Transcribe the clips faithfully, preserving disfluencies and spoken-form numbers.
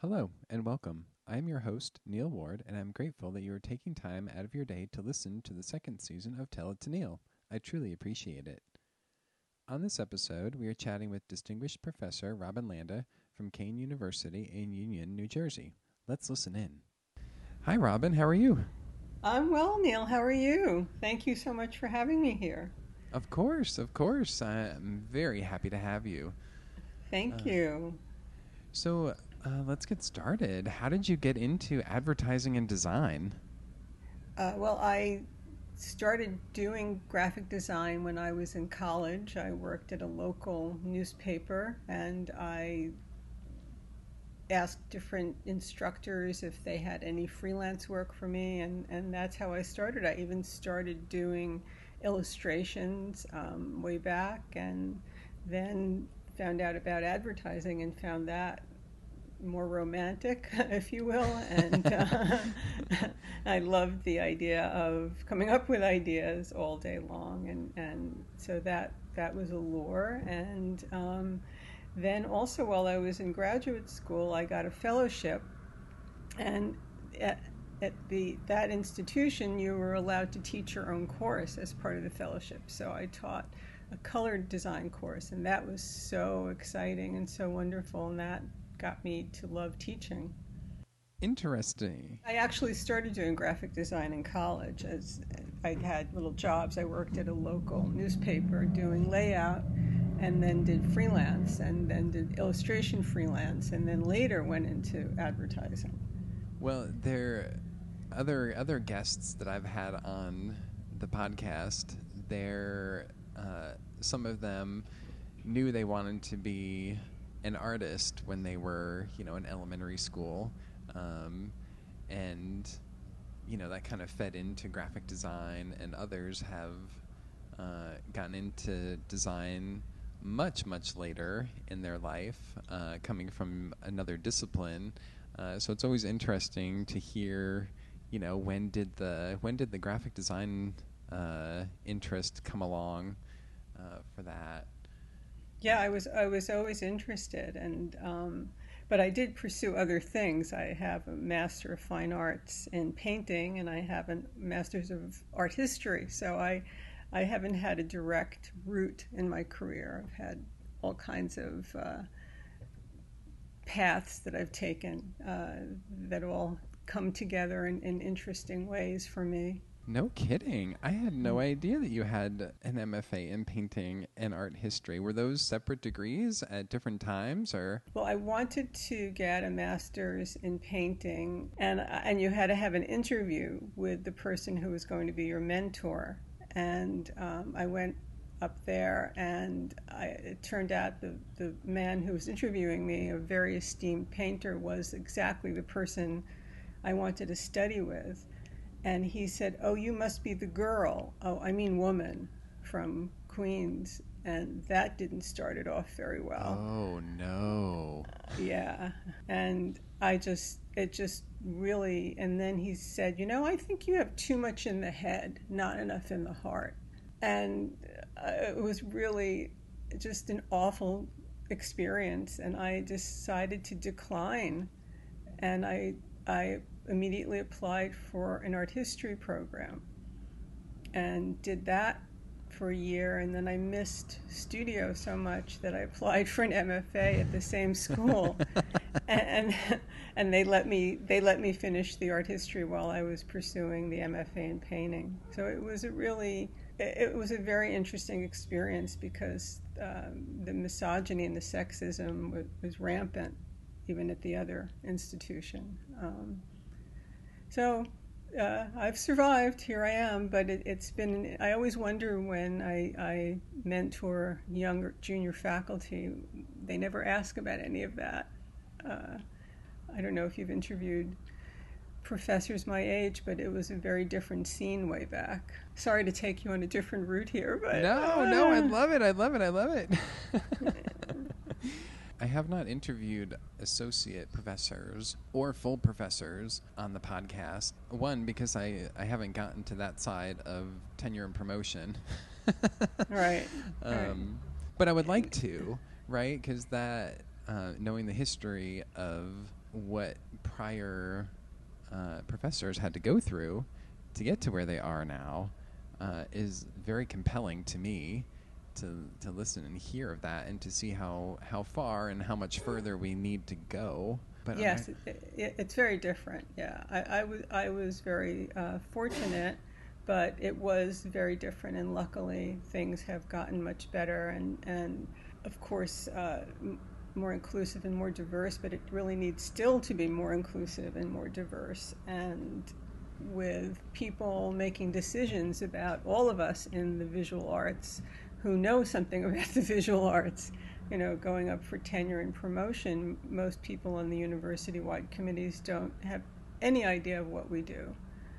Hello and welcome. I am your host, Neil Ward, and I'm grateful that you are taking time out of your day to listen to the second season of Tell It to Neil. I truly appreciate it. On this episode, we are chatting with Distinguished Professor Robin Landa from Kean University in Union, New Jersey. Let's listen in. Hi, Robin. How are you? I'm well, Neil. How are you? Thank you so much for having me here. Of course, of course. I'm very happy to have you. Thank Uh, you. so, uh, let's get started. How did you get into advertising and design? Uh, well, I started doing graphic design when I was in college. I worked at a local newspaper and I asked different instructors if they had any freelance work for me, and, and that's how I started. I even started doing illustrations um, way back, and then found out about advertising and found that more romantic, if you will. And uh, I loved the idea of coming up with ideas all day long, and, and so that that was a lure. And um, then also while I was in graduate school, I got a fellowship, and at, at the that institution, you were allowed to teach your own course as part of the fellowship. So I taught a color design course, and that was so exciting and so wonderful, and that got me to love teaching. Interesting. I actually started doing graphic design in college as I had little jobs. I worked at a local newspaper doing layout, and then did freelance, and then did illustration freelance, and then later went into advertising. Well, there other other guests that I've had on the podcast, there uh, some of them knew they wanted to be an artist when they were, you know, in elementary school, um, and you know that kind of fed into graphic design. And others have uh, gotten into design much much later in their life, uh, coming from another discipline. Uh, so it's always interesting to hear, you know, when did the when did the graphic design uh, interest come along uh, for that. Yeah, I was I was always interested, and um, but I did pursue other things. I have a Master of Fine Arts in painting, and I have a Master's of Art History. So I I haven't had a direct route in my career. I've had all kinds of uh, paths that I've taken uh, that all come together in, in interesting ways for me. No kidding. I had no idea that you had an M F A in painting and art history. Were those separate degrees at different times, or? Well, I wanted to get a master's in painting, and and you had to have an interview with the person who was going to be your mentor. And um, I went up there, and I, it turned out the, the man who was interviewing me, a very esteemed painter, was exactly the person I wanted to study with. And he said, "Oh, you must be the girl, oh, I mean woman, from Queens." And that didn't start it off very well. Oh no. Yeah. And I just, it just really, and then he said, "You know, I think you have too much in the head, not enough in the heart." And uh, it was really just an awful experience. And I decided to decline. And I, I immediately applied for an art history program and did that for a year, and then I missed studio so much that I applied for an M F A at the same school, and, and and they let me they let me finish the art history while I was pursuing the M F A in painting. So it was a really it was a very interesting experience, because um, the misogyny and the sexism was, was rampant even at the other institution. Um, so uh, I've survived. Here I am, but it, it's been. I always wonder when I, I mentor younger junior faculty, they never ask about any of that. Uh, I don't know if you've interviewed professors my age, but it was a very different scene way back. Sorry to take you on a different route here, but No, uh, no, I love it. I love it. I love it. I have not interviewed associate professors or full professors on the podcast. One, because I, I haven't gotten to that side of tenure and promotion. right. um, right. But I would like to, right? Because that, uh, knowing the history of what prior uh, professors had to go through to get to where they are now uh, is very compelling to me to to listen and hear of that, and to see how, how far and how much further we need to go. But yes, it, it, it's very different. Yeah, I, I was I was very uh, fortunate, but it was very different, and luckily things have gotten much better, and and of course uh, m- more inclusive and more diverse. But it really needs still to be more inclusive and more diverse, and with people making decisions about all of us in the visual arts who know something about the visual arts, you know, going up for tenure and promotion. Most people on the university-wide committees don't have any idea of what we do.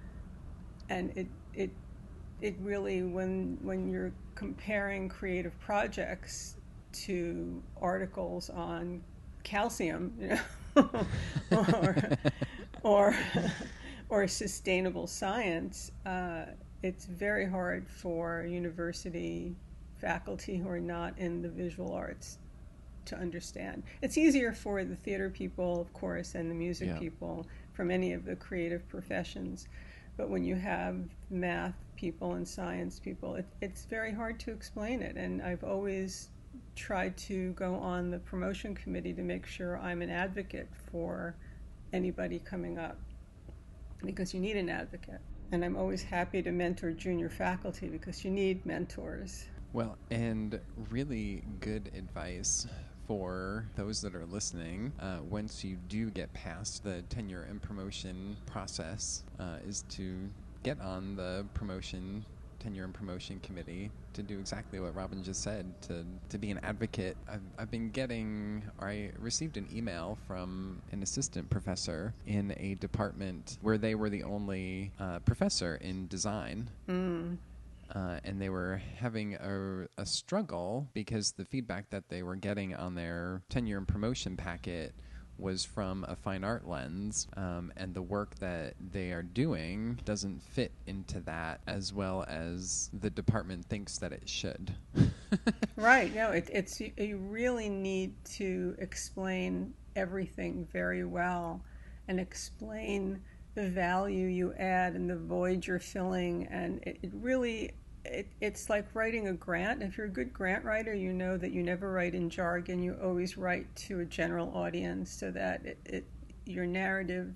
And it it it really, when when you're comparing creative projects to articles on calcium, you know, or or or sustainable science, uh, it's very hard for university faculty who are not in the visual arts to understand. It's easier for the theater people, of course, and the music Yeah. people from any of the creative professions. But when you have math people and science people, it, it's very hard to explain it. And I've always tried to go on the promotion committee to make sure I'm an advocate for anybody coming up, because you need an advocate. And I'm always happy to mentor junior faculty because you need mentors. Well, and really good advice for those that are listening, uh, once you do get past the tenure and promotion process, uh, is to get on the promotion, tenure and promotion committee, to do exactly what Robin just said, to, to be an advocate. I've, I've been getting, or I received an email from an assistant professor in a department where they were the only uh, professor in design. Mm. Uh, and they were having a, a struggle because the feedback that they were getting on their tenure and promotion packet was from a fine art lens, um, and the work that they are doing doesn't fit into that as well as the department thinks that it should. Right. No, it, it's you, you really need to explain everything very well, and explain the value you add and the void you're filling. And it, it really, it, it's like writing a grant. If you're a good grant writer, you know that you never write in jargon. You always write to a general audience so that it, it your narrative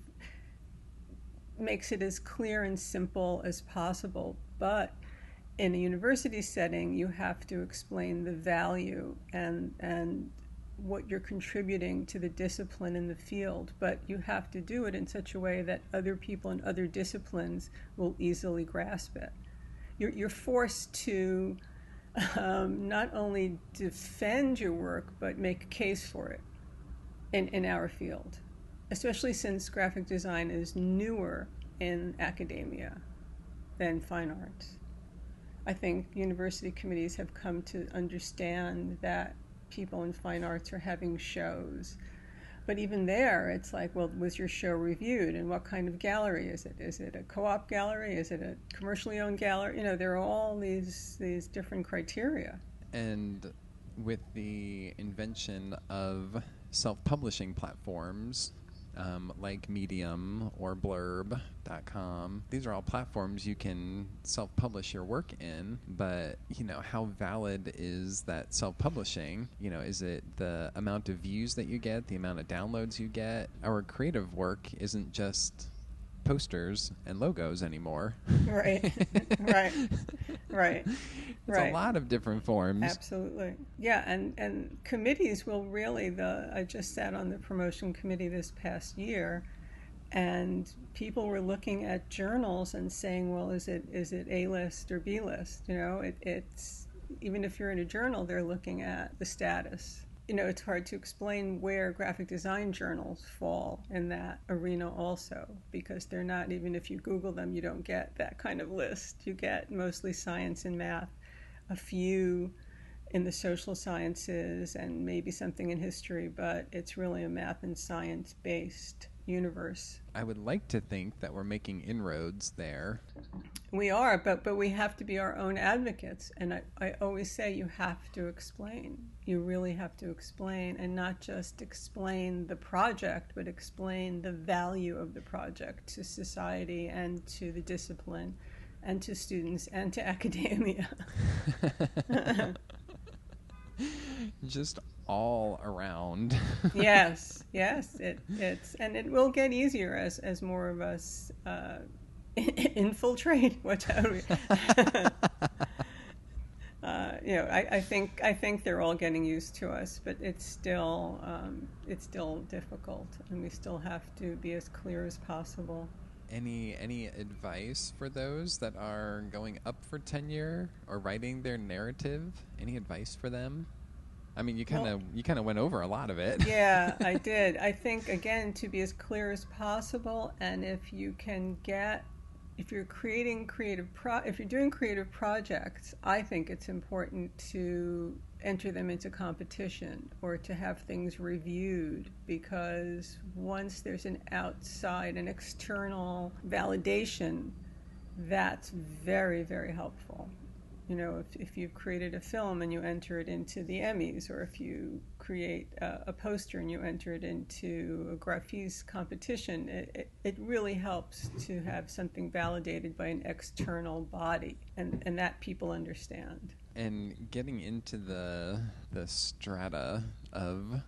makes it as clear and simple as possible. But in a university setting, you have to explain the value and and what you're contributing to the discipline in the field, but you have to do it in such a way that other people in other disciplines will easily grasp it. You're, you're forced to um, not only defend your work, but make a case for it in, in our field, especially since graphic design is newer in academia than fine arts. I think university committees have come to understand that people in fine arts are having shows. But even there, it's like, well, was your show reviewed? And what kind of gallery is it? Is it a co-op gallery? Is it a commercially owned gallery? You know, there are all these these different criteria. And with the invention of self-publishing platforms, Um, like Medium or Blurb dot com. These are all platforms you can self-publish your work in, but, you know, how valid is that self-publishing? You know, is it the amount of views that you get, the amount of downloads you get? Our creative work isn't just posters and logos anymore. Right, right, right. It's right. a lot of different forms. Absolutely. Yeah, and, and committees will really, the I just sat on the promotion committee this past year, and people were looking at journals and saying, well, is it is it A-list or B-list? You know, it, it's, even if you're in a journal, they're looking at the status. You know, it's hard to explain where graphic design journals fall in that arena also, because they're not, even if you Google them, you don't get that kind of list. You get mostly science and math, a few in the social sciences, and maybe something in history, but it's really a math and science based universe. I would like to think that we're making inroads there. We are, but but we have to be our own advocates. And I, I always say you have to explain. You really have to explain, and not just explain the project, but explain the value of the project to society and to the discipline and to students and to academia. Just all around. Yes, yes. It, it's and it will get easier as, as more of us uh, infiltrate. What we, uh, you know, I, I think I think they're all getting used to us, but it's still um, it's still difficult, and we still have to be as clear as possible. Any any advice for those that are going up for tenure or writing their narrative? Any advice for them? I mean, you kind of well, you kind of went over a lot of it. Yeah, I did. I think, again, to be as clear as possible, and if you can get, if you're creating creative, pro, if you're doing creative projects, I think it's important to enter them into competition or to have things reviewed, because once there's an outside, an external validation, that's very, very helpful. You know, if, if you've created a film and you enter it into the Emmys, or if you create a, a poster and you enter it into a Graphies competition, it, it, it really helps to have something validated by an external body, and, and that people understand. And getting into the the strata of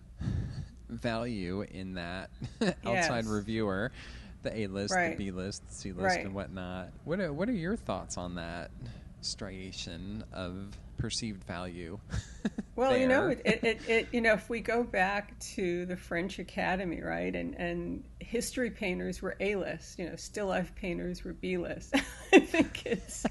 value in that outside Yes. reviewer, the A-list, Right. the B-list, the C-list, Right. and whatnot. What are, what are your thoughts on that striation of perceived value? Well, you know, there? it, it, it, you know, if we go back to the French Academy, right, and, and history painters were A-list, you know, still life painters were B-list. I think it's,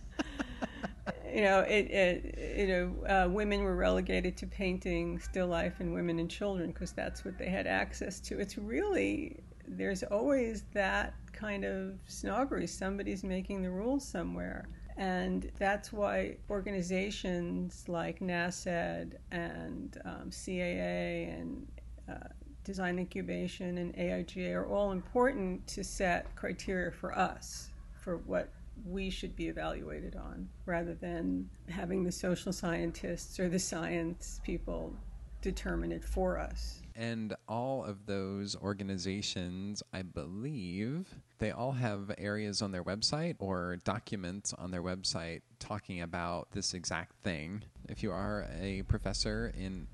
you know, it, it you know, uh, women were relegated to painting still life and women and children because that's what they had access to. It's really, there's always that kind of snobbery. Somebody's making the rules somewhere. And that's why organizations like NASED and um, C A A and uh, Design Incubation and A I G A are all important to set criteria for us, for what we should be evaluated on, rather than having the social scientists or the science people determine it for us. And all of those organizations, I believe, they all have areas on their website or documents on their website talking about this exact thing. If you are a professor in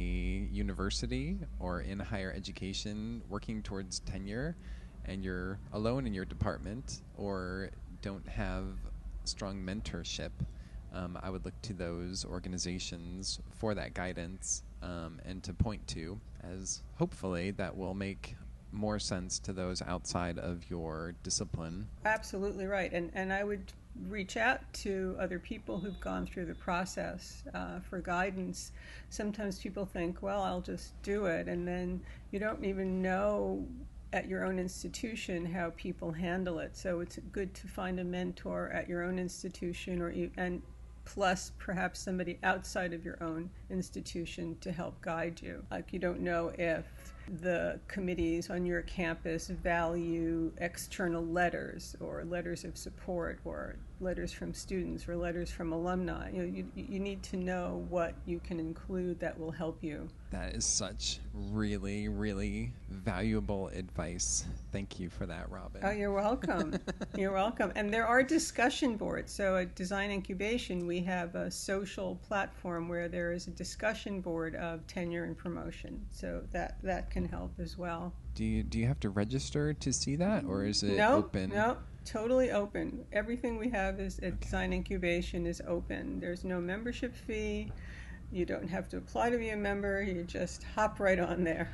a university or in higher education working towards tenure, and you're alone in your department or don't have strong mentorship, um, I would look to those organizations for that guidance um, and to point to, as hopefully that will make more sense to those outside of your discipline. Absolutely right. And and I would reach out to other people who've gone through the process uh, for guidance. Sometimes people think, well, I'll just do it, and then you don't even know at your own institution how people handle it. So it's good to find a mentor at your own institution, or you, and plus perhaps somebody outside of your own institution to help guide you. Like, you don't know if the committees on your campus value external letters or letters of support or letters from students or letters from alumni. You know, you, you need to know what you can include that will help you. That is such really, really valuable advice. Thank you for that, Robin. Oh, you're welcome. You're welcome. And there are discussion boards. So at Design Incubation, we have a social platform where there is a discussion board of tenure and promotion. So that, that can help as well. Do you do you have to register to see that, or is it no, open? No, totally open. Everything we have is at Okay. Design Incubation is open. There's no membership fee. You don't have to apply to be a member. You just hop right on there.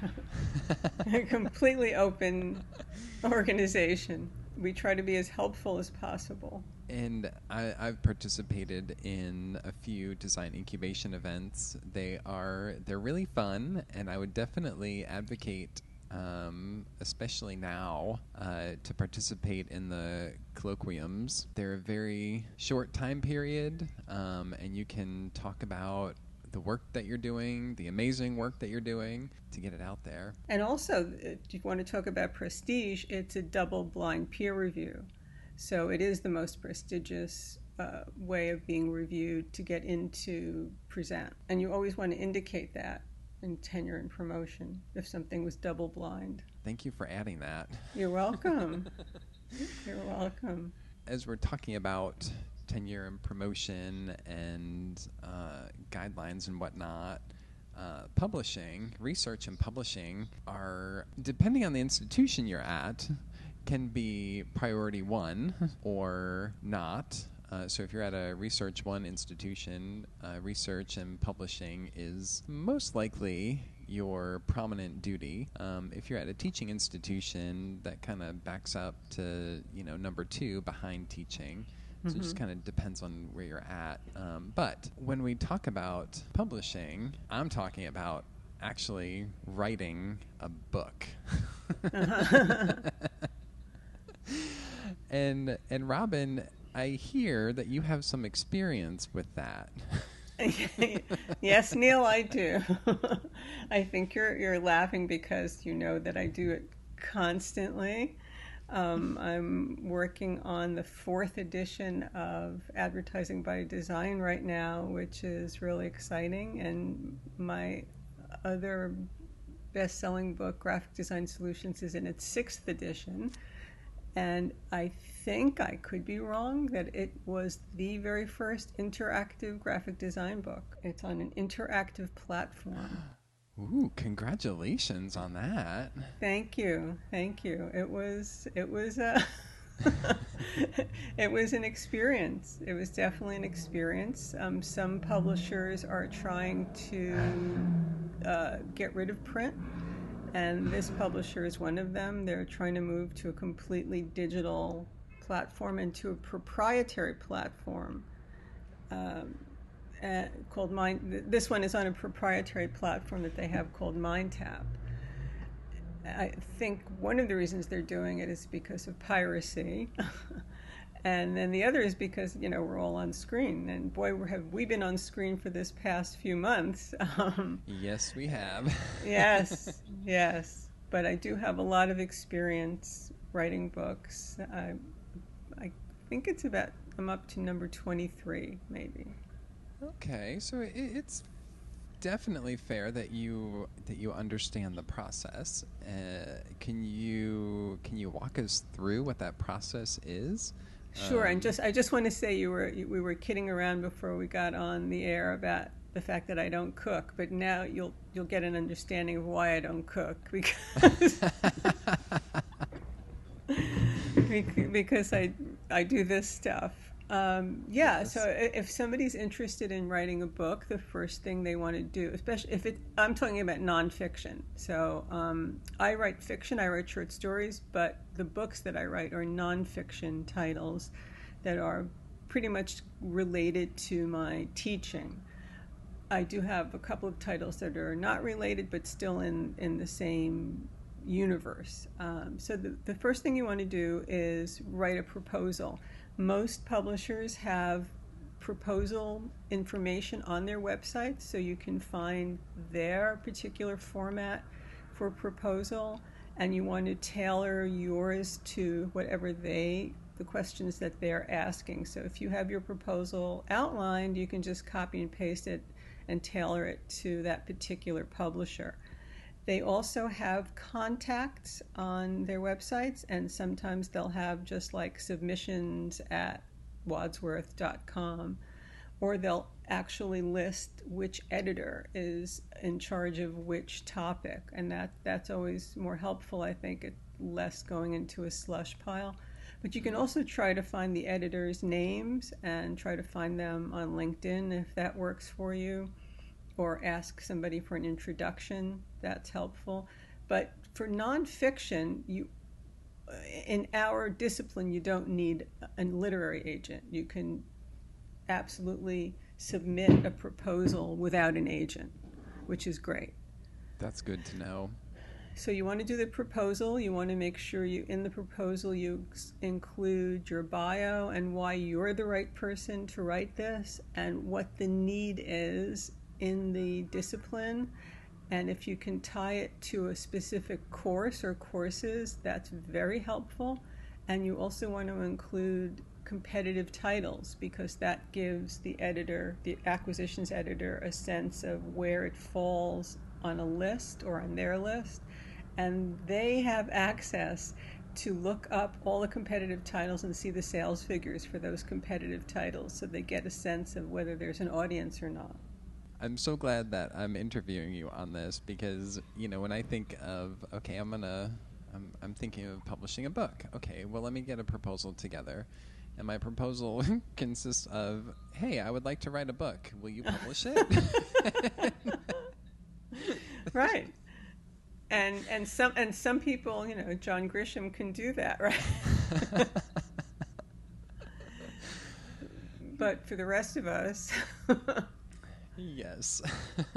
A completely open organization. We try to be as helpful as possible. And I, I've participated in a few design incubation events. They are they're really fun, and I would definitely advocate, um, especially now, uh, to participate in the colloquiums. They're a very short time period, um, and you can talk about the work that you're doing, the amazing work that you're doing, to get it out there. And also, if you want to talk about prestige, it's a double-blind peer review. So it is the most prestigious uh, way of being reviewed to get into present. And you always want to indicate that in tenure and promotion if something was double-blind. Thank you for adding that. You're welcome. You're welcome. As we're talking about tenure and promotion and uh, guidelines and whatnot, uh, publishing, research and publishing are, depending on the institution you're at, can be priority one or not. Uh, so if you're at a research one institution, uh, research and publishing is most likely your prominent duty. Um, if you're at a teaching institution, that kind of backs up to, you know, number two behind teaching. So mm-hmm. It just kind of depends on where you're at. Um, but when we talk about publishing, I'm talking about actually writing a book. Uh-huh. and and Robin, I hear that you have some experience with that. Yes, Neil, I do. I think you're you're laughing because you know that I do it constantly. Um, I'm working on the fourth edition of Advertising by Design right now, which is really exciting. And my other best-selling book, Graphic Design Solutions, is in its sixth edition. And I think, I could be wrong, that it was the very first interactive graphic design book. It's on an interactive platform. Ooh, congratulations on that. Thank you. Thank you. It was, it was, uh, it was an experience. It was definitely an experience. Um, some publishers are trying to uh, get rid of print. And this publisher is one of them. They're trying to move to a completely digital platform and to a proprietary platform um, uh, called Mind. This one is on a proprietary platform that they have called MindTap. I think one of the reasons they're doing it is because of piracy. And then the other is because, you know, we're all on screen. And boy, we have we been on screen for this past few months. Um, yes, we have. yes, yes. But I do have a lot of experience writing books. I, I think it's about, I'm up to number twenty-three, maybe. Okay, so it, it's definitely fair that you that you understand the process. Uh, can you can you walk us through what that process is? Sure, um, and just I just want to say you were we were kidding around before we got on the air about the fact that I don't cook, but now you'll you'll get an understanding of why I don't cook because because I I do this stuff. Um, yeah, yes. So if somebody's interested in writing a book, the first thing they want to do, especially if it, I'm talking about nonfiction. So um, I write fiction, I write short stories, but the books that I write are nonfiction titles that are pretty much related to my teaching. I do have a couple of titles that are not related, but still in, in the same universe. Um, so the, the first thing you want to do is write a proposal. Most publishers have proposal information on their website, so you can find their particular format for proposal, and you want to tailor yours to whatever they, the questions that they're asking. So if you have your proposal outlined, you can just copy and paste it and tailor it to that particular publisher. They also have contacts on their websites, and sometimes they'll have just like submissions at wadsworth dot com, or they'll actually list which editor is in charge of which topic, and that, that's always more helpful, I think, it less going into a slush pile. But you can also try to find the editors' names and try to find them on LinkedIn if that works for you, or ask somebody for an introduction. That's helpful. But for nonfiction, you, in our discipline, you don't need a literary agent. You can absolutely submit a proposal without an agent, which is great. That's good to know. So you want to do the proposal. You want to make sure you, in the proposal, you include your bio and why you're the right person to write this and what the need is in the discipline. And if you can tie it to a specific course or courses, that's very helpful. And you also want to include competitive titles, because that gives the editor, the acquisitions editor, a sense of where it falls on a list or on their list. And they have access to look up all the competitive titles and see the sales figures for those competitive titles, so they get a sense of whether there's an audience or not. I'm so glad that I'm interviewing you on this, because, you know, when I think of, okay, I'm gonna, I'm, I'm thinking of publishing a book. Okay, well, let me get a proposal together. And my proposal consists of, hey, I would like to write a book. Will you publish it? Right. And and some and some people, you know, John Grisham can do that, right? But for the rest of us, yes,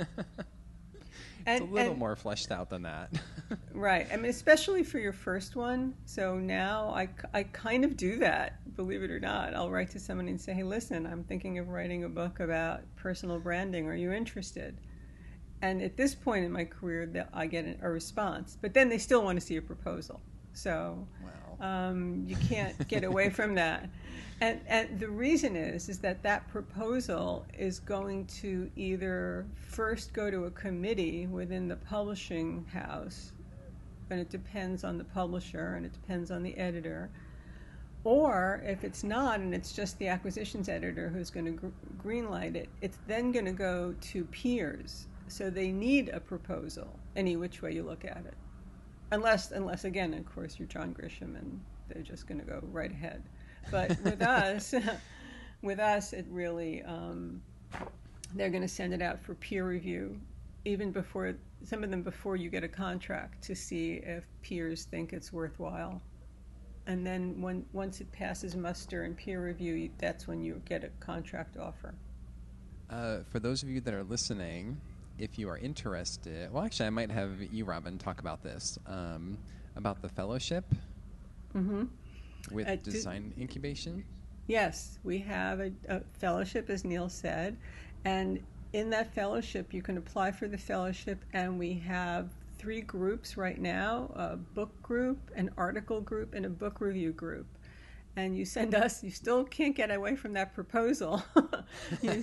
and, it's a little and, more fleshed out than that. Right. I mean, especially for your first one. So now I, I kind of do that, believe it or not. I'll write to someone and say, hey, listen, I'm thinking of writing a book about personal branding. Are you interested? And at this point in my career, I get a response. But then they still want to see a proposal. So wow. um, you can't get away from that. And, and the reason is, is that that proposal is going to either first go to a committee within the publishing house, and it depends on the publisher and it depends on the editor, or if it's not and it's just the acquisitions editor who's going to gr- greenlight it, it's then going to go to peers. So they need a proposal, any which way you look at it. Unless, unless again, of course, you're John Grisham and they're just going to go right ahead. But with us, with us, it really, um, they're going to send it out for peer review, even before, some of them before you get a contract, to see if peers think it's worthwhile. And then when once it passes muster and peer review, that's when you get a contract offer. Uh, for those of you that are listening, if you are interested, well, actually, I might have you, Robin, talk about this, um, about the fellowship Mm-hmm. with Uh, Design do, Incubation. Yes, we have a, a fellowship, as Neil said, and in that fellowship, you can apply for the fellowship, and we have three groups right now: a book group, an article group, and a book review group. And you send us, you still can't get away from that proposal. you,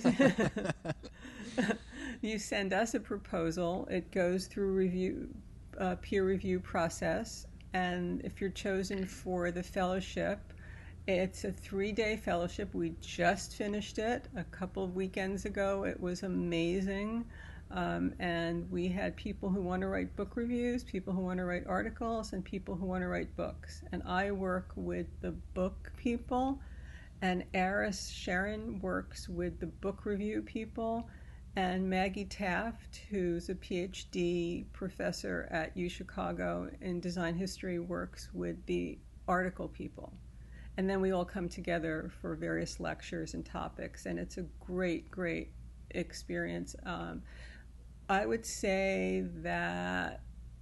you send us a proposal, it goes through review, uh, peer review process, and if you're chosen for the fellowship, it's a three-day fellowship. We just finished it a couple of weekends ago. It was amazing. Um, and we had people who want to write book reviews, people who want to write articles, and people who want to write books. And I work with the book people, and Aris Sharon works with the book review people, and Maggie Taft, who's a P H D professor at U Chicago in design history, works with the article people. And then we all come together for various lectures and topics, and it's a great, great experience. Um, I would say that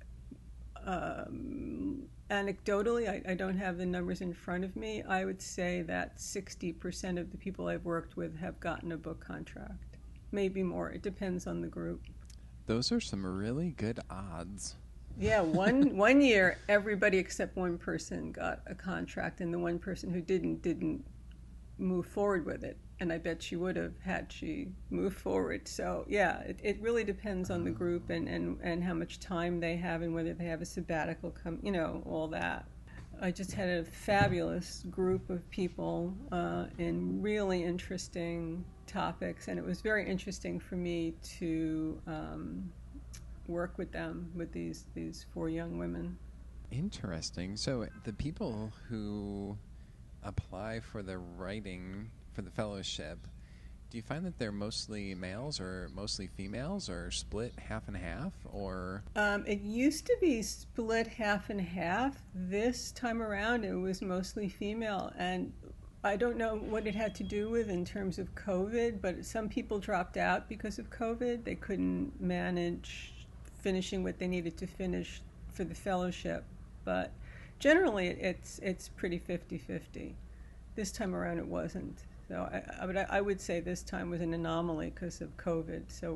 um, anecdotally, I, I don't have the numbers in front of me, I would say that sixty percent of the people I've worked with have gotten a book contract. Maybe more. It depends on the group. Those are some really good odds. Yeah, one one year, everybody except one person got a contract, and the one person who didn't didn't move forward with it. And I bet she would have had she moved forward. So yeah, it, it really depends on the group and, and, and how much time they have and whether they have a sabbatical come, you know, all that. I just had a fabulous group of people uh, in really interesting topics, and it was very interesting for me to um, work with them, with these, these four young women. Interesting. So the people who apply for the writing, for the fellowship, do you find that they're mostly males or mostly females, or split half and half, or? Um, it used to be split half and half. This time around, it was mostly female, and I don't know what it had to do with in terms of COVID, but some people dropped out because of COVID. They couldn't manage finishing what they needed to finish for the fellowship, but generally it's it's pretty fifty-fifty. This time around it wasn't. So I, I, would, I would say this time was an anomaly because of COVID. So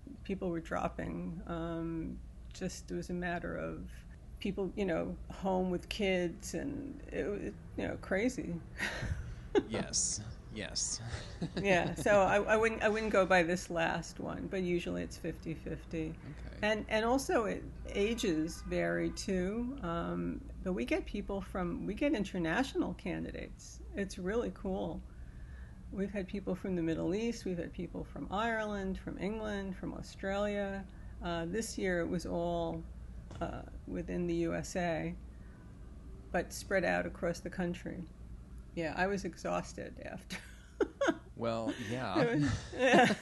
people were dropping. Um, just it was a matter of people, you know, home with kids, and it was, you know, crazy. Yes, yes. Yeah, so I, I wouldn't I wouldn't go by this last one, but usually it's fifty-fifty. Okay. And and also it, ages vary too. Um, but we get people from we get international candidates. It's really cool. We've had people from the Middle East. We've had people from Ireland, from England, from Australia. Uh, this year it was all uh, within the U S A, but spread out across the country. Yeah, I was exhausted after. Well, yeah. yeah.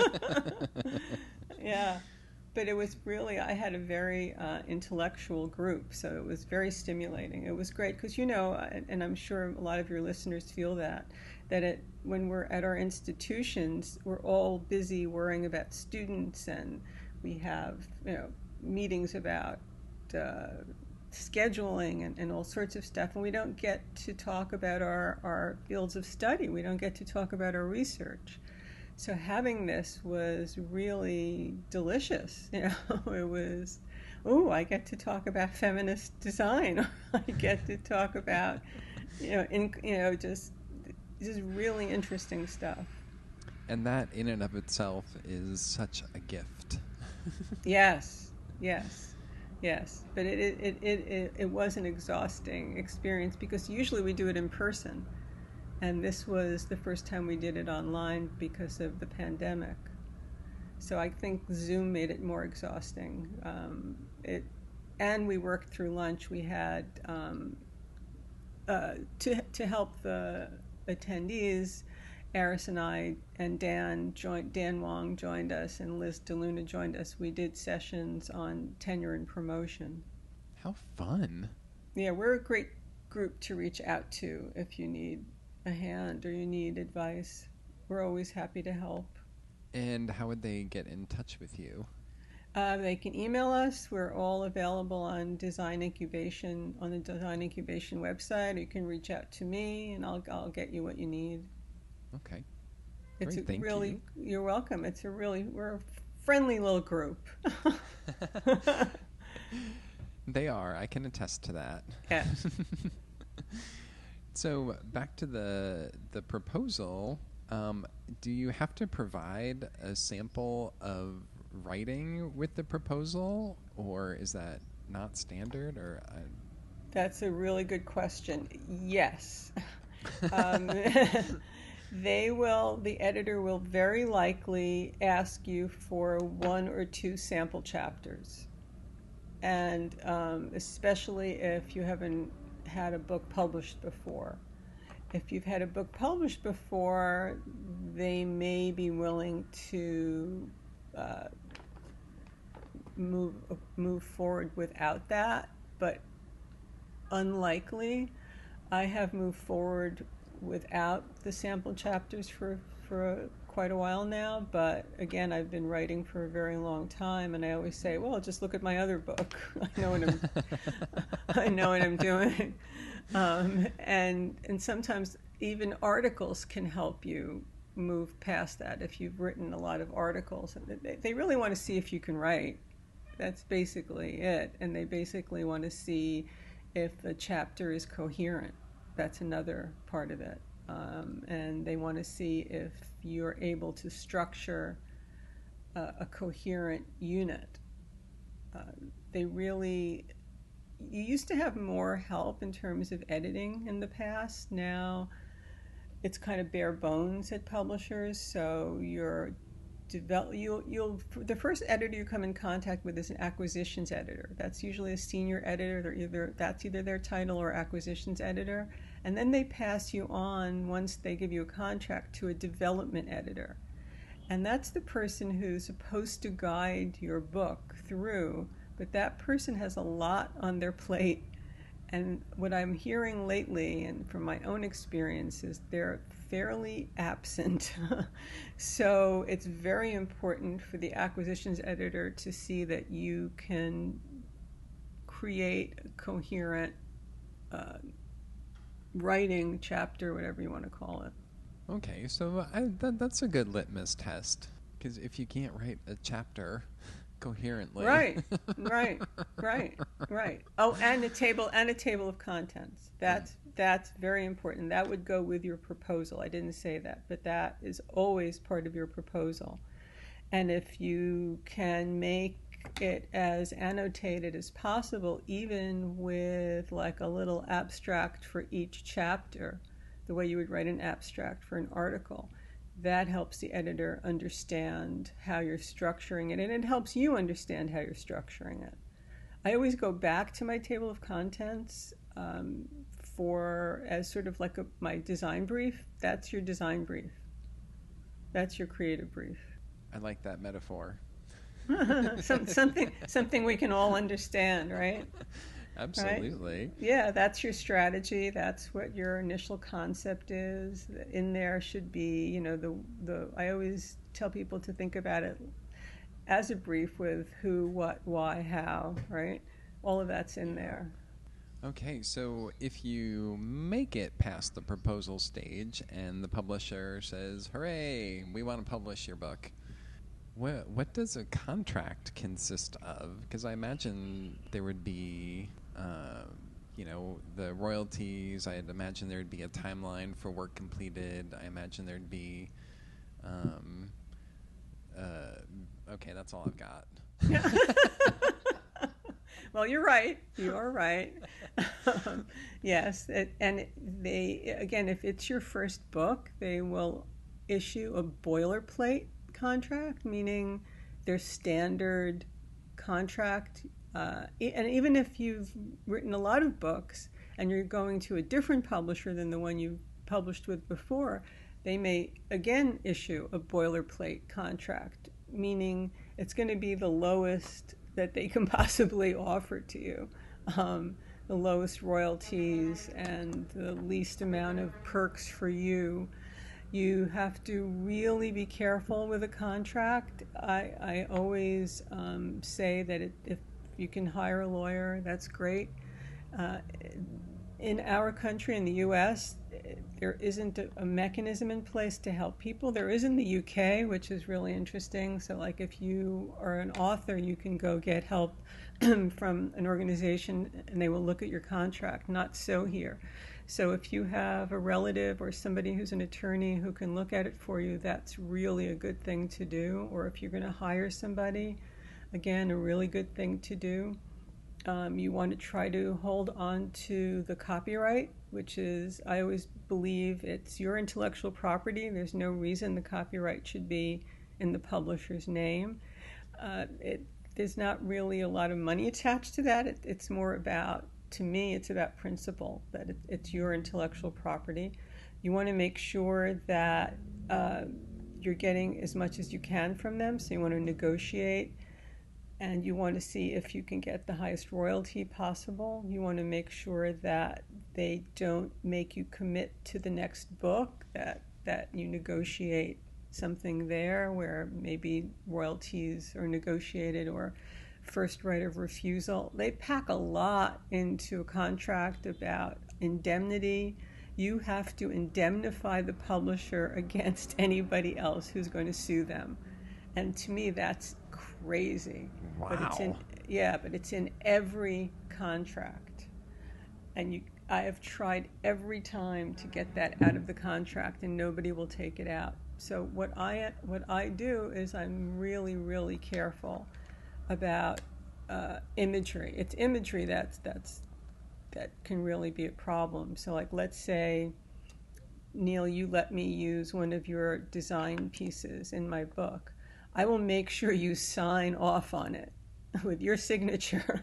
Yeah. But it was really, I had a very uh, intellectual group, so it was very stimulating. It was great because, you know, and I'm sure a lot of your listeners feel that, that it, when we're at our institutions, we're all busy worrying about students, and we have, you know, meetings about uh, scheduling and, and all sorts of stuff, and we don't get to talk about our, our fields of study. We don't get to talk about our research. So having this was really delicious. You know, it was, oh, I get to talk about feminist design. I get to talk about, you know, in, you know, just just really interesting stuff. And that in and of itself is such a gift. Yes, yes, yes. But it it, it, it, it it was an exhausting experience because usually we do it in person. And this was the first time we did it online because of the pandemic. So I think Zoom made it more exhausting. Um, it, and we worked through lunch. We had, um, uh, to, to help the attendees, Eris and I and Dan joined, Dan Wong joined us, and Liz DeLuna joined us. We did sessions on tenure and promotion. How fun. Yeah, we're a great group to reach out to if you need a hand or you need advice. We're always happy to help. And how would they get in touch with you? Uh, they can email us. We're all available on Design Incubation, on the Design Incubation website. You can reach out to me, and I'll I'll get you what you need. Okay. It's Great, a thank really you. You're welcome. It's a really we're a friendly little group. They are. I can attest to that. Yeah. So back to the the proposal. Um, do you have to provide a sample of writing with the proposal, or is that not standard? Or uh... That's a really good question. Yes. um, they will. The editor will very likely ask you for one or two sample chapters, and um, especially if you haven't had a book published before. If you've had a book published before, they may be willing to uh, move move forward without that, but unlikely. I have moved forward without the sample chapters for for quite a while now, but again, I've been writing for a very long time, and I always say, well, just look at my other book. I know what I'm I know what I'm doing. Um, and and sometimes even articles can help you move past that. If you've written a lot of articles, they, they really want to see if you can write. That's basically it. And they basically want to see if the chapter is coherent. That's another part of it. Um, and they want to see if you're able to structure uh, a coherent unit. Uh, they really... You used to have more help in terms of editing in the past. Now it's kind of bare bones at publishers. So you're develop you'll you'll the first editor you come in contact with is an acquisitions editor. That's usually a senior editor. They're either that's either their title or acquisitions editor, and then they pass you on once they give you a contract to a development editor, and that's the person who's supposed to guide your book through. But that person has a lot on their plate, and what I'm hearing lately, and from my own experience, is they're fairly absent. So it's very important for the acquisitions editor to see that you can create a coherent uh, writing chapter, whatever you want to call it. Okay, so I, that, that's a good litmus test. Because if you can't write a chapter coherently, right, right, right, right. Oh, and a table and a table of contents. That's mm. that's very important. That would go with your proposal. I didn't say that, but that is always part of your proposal. And if you can make it as annotated as possible, even with like a little abstract for each chapter, the way you would write an abstract for an article, that helps the editor understand how you're structuring it, and it helps you understand how you're structuring it. I always go back to my table of contents um, for as sort of like a, my design brief. That's your design brief. That's your creative brief. I like that metaphor. Some, something something we can all understand, right? Absolutely. Right? Yeah, that's your strategy. That's what your initial concept is. In there should be, you know, the the I always tell people to think about it as a brief with who, what, why, how, right? All of that's in there. Okay, so if you make it past the proposal stage and the publisher says, "Hooray, we want to publish your book," What, what does a contract consist of? Because I imagine there would be, uh, you know, the royalties. I'd imagine there would be a timeline for work completed. I imagine there'd be, um, uh, okay, that's all I've got. Well, you're right. You are right. um, yes, it, and they, again, if it's your first book, they will issue a boilerplate contract, meaning their standard contract. Uh, and even if you've written a lot of books and you're going to a different publisher than the one you published with before, they may again issue a boilerplate contract, meaning it's going to be the lowest that they can possibly offer to you, um, the lowest royalties and the least amount of perks for you. You have to really be careful with a contract. I, I always um, say that it, if you can hire a lawyer, that's great. Uh, in our country, in the U S, there isn't a, a mechanism in place to help people. There is in the U K, which is really interesting. So like if you are an author, you can go get help from an organization and they will look at your contract. Not so here. So if you have a relative or somebody who's an attorney who can look at it for you, that's really a good thing to do. Or if you're going to hire somebody, again, a really good thing to do. Um, you want to try to hold on to the copyright, which is, I always believe it's your intellectual property. There's no reason the copyright should be in the publisher's name. Uh, it, there's not really a lot of money attached to that. It, it's more about, to me, it's about principle, that it, it's your intellectual property. You want to make sure that uh, you're getting as much as you can from them, so you want to negotiate, and you want to see if you can get the highest royalty possible. You want to make sure that they don't make you commit to the next book, that, that you negotiate something there where maybe royalties are negotiated or first right of refusal. They pack a lot into a contract about indemnity. You have to indemnify the publisher against anybody else who's going to sue them. And to me, that's crazy. Wow. But it's in, yeah, but it's in every contract. And you, I have tried every time to get that out of the contract, and nobody will take it out. So what I what I do is I'm really, really careful about uh, imagery. It's imagery that's that's that can really be a problem. So like, let's say, Neil, you let me use one of your design pieces in my book. I will make sure you sign off on it with your signature.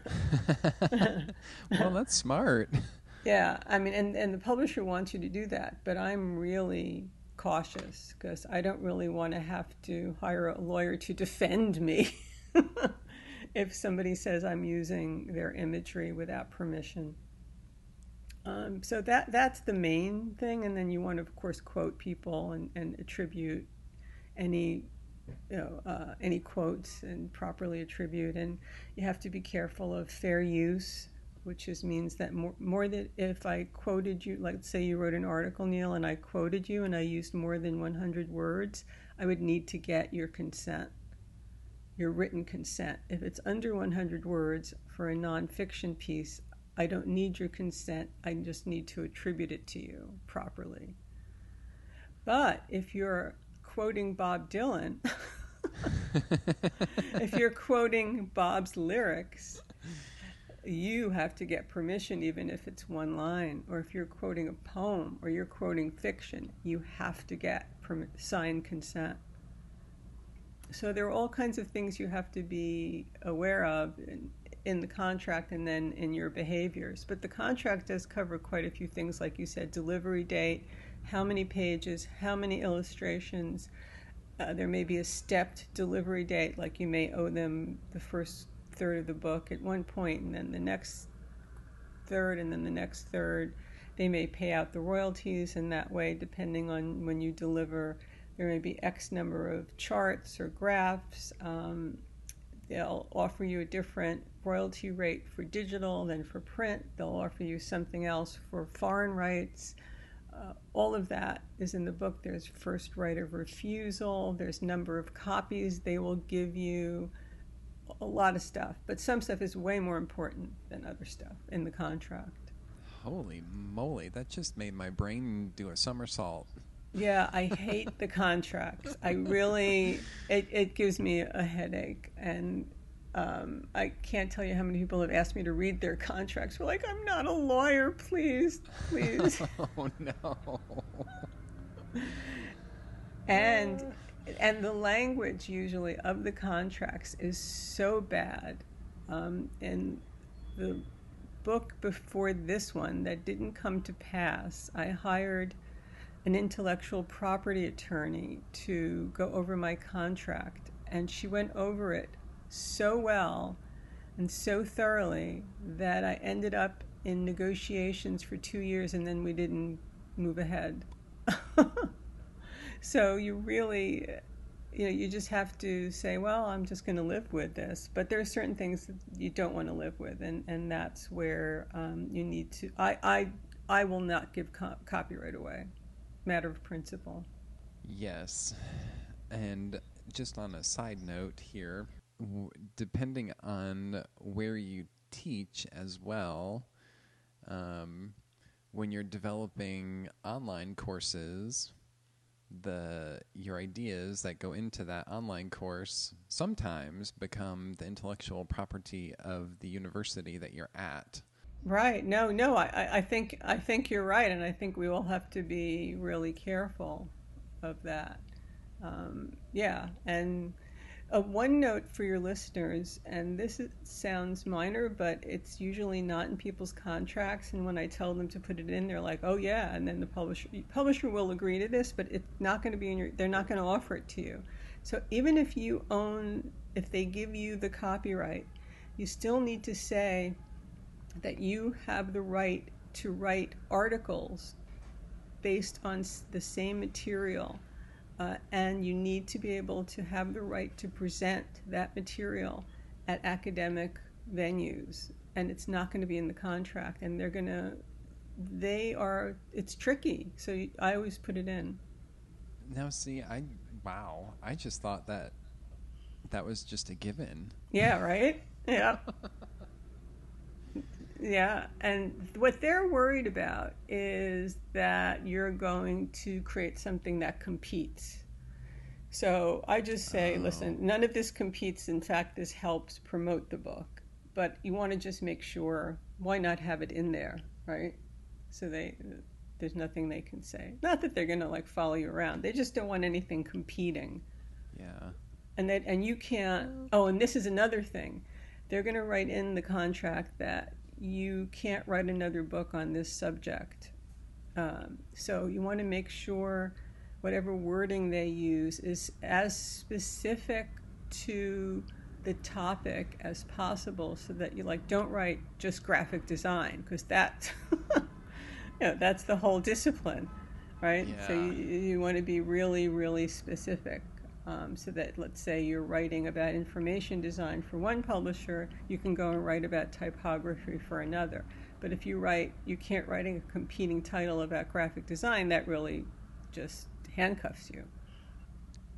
Well, that's smart. Yeah, I mean, and, and the publisher wants you to do that, but I'm really cautious because I don't really want to have to hire a lawyer to defend me if somebody says I'm using their imagery without permission. Um, so that that's the main thing, and then you want to, of course, quote people and, and attribute any you know, uh, any quotes and properly attribute, and you have to be careful of fair use, which is means that more, more than if I quoted you, like say you wrote an article, Neil, and I quoted you and I used more than one hundred words, I would need to get your consent, your written consent. If it's under one hundred words for a nonfiction piece, I don't need your consent. I just need to attribute it to you properly. But if you're quoting Bob Dylan, if you're quoting Bob's lyrics, you have to get permission, even if it's one line. Or if you're quoting a poem or you're quoting fiction, you have to get perm- signed consent. So there are all kinds of things you have to be aware of in, in the contract and then in your behaviors. But the contract does cover quite a few things, like you said, delivery date, how many pages, how many illustrations. Uh, there may be a stepped delivery date, like you may owe them the first third of the book at one point, and then the next third, and then the next third. They may pay out the royalties in that way, depending on when you deliver. There may be X number of charts or graphs. Um, they'll offer you a different royalty rate for digital than for print. They'll offer you something else for foreign rights. Uh, all of that is in the book. There's first right of refusal. There's number of copies they will give you. A lot of stuff. But some stuff is way more important than other stuff in the contract. Holy moly, that just made my brain do a somersault. Yeah, I hate the contracts. I really, it, it gives me a headache. And um, I can't tell you how many people have asked me to read their contracts. We're like, I'm not a lawyer, please, please. Oh, no. And and the language usually of the contracts is so bad. Um, in the book before this one that didn't come to pass, I hired an intellectual property attorney to go over my contract, and she went over it so well and so thoroughly that I ended up in negotiations for two years and then we didn't move ahead. So you really, you know, you just have to say, well, I'm just going to live with this. But there are certain things that you don't want to live with, and, and that's where um, you need to, I, I, I will not give co- copyright away. Matter of principle. Yes. And just on a side note here, w- depending on where you teach as well, um, when you're developing online courses, the your ideas that go into that online course sometimes become the intellectual property of the university that you're at. Right. No, no, I, I think I think you're right, and I think we all have to be really careful of that. Um, yeah, and uh, one note for your listeners, and this is, sounds minor, but it's usually not in people's contracts, and when I tell them to put it in, they're like, oh yeah, and then the publisher publisher will agree to this, but it's not going to be in your, they're not going to offer it to you. So even if you own, if they give you the copyright, you still need to say that you have the right to write articles based on the same material, uh, and you need to be able to have the right to present that material at academic venues, and it's not going to be in the contract, and they're going to, they are, it's tricky, so I always put it in. Now see, I, wow, I just thought that that was just a given. Yeah, right? Yeah. Yeah, and what they're worried about is that you're going to create something that competes. So I just say, oh. Listen, none of this competes. In fact, this helps promote the book. But you want to just make sure, why not have it in there, right? So they, there's nothing they can say. Not that they're going to like follow you around. They just don't want anything competing. Yeah. And that, and you can't. Oh, and this is another thing. They're going to write in the contract that you can't write another book on this subject. Um, so you want to make sure whatever wording they use is as specific to the topic as possible, so that you like don't write just graphic design, because that, you know, that's the whole discipline, right? Yeah. So you, you want to be really, really specific. Um, so that, let's say you're writing about information design for one publisher, you can go and write about typography for another. But if you write, you can't write a competing title about graphic design, that really just handcuffs you.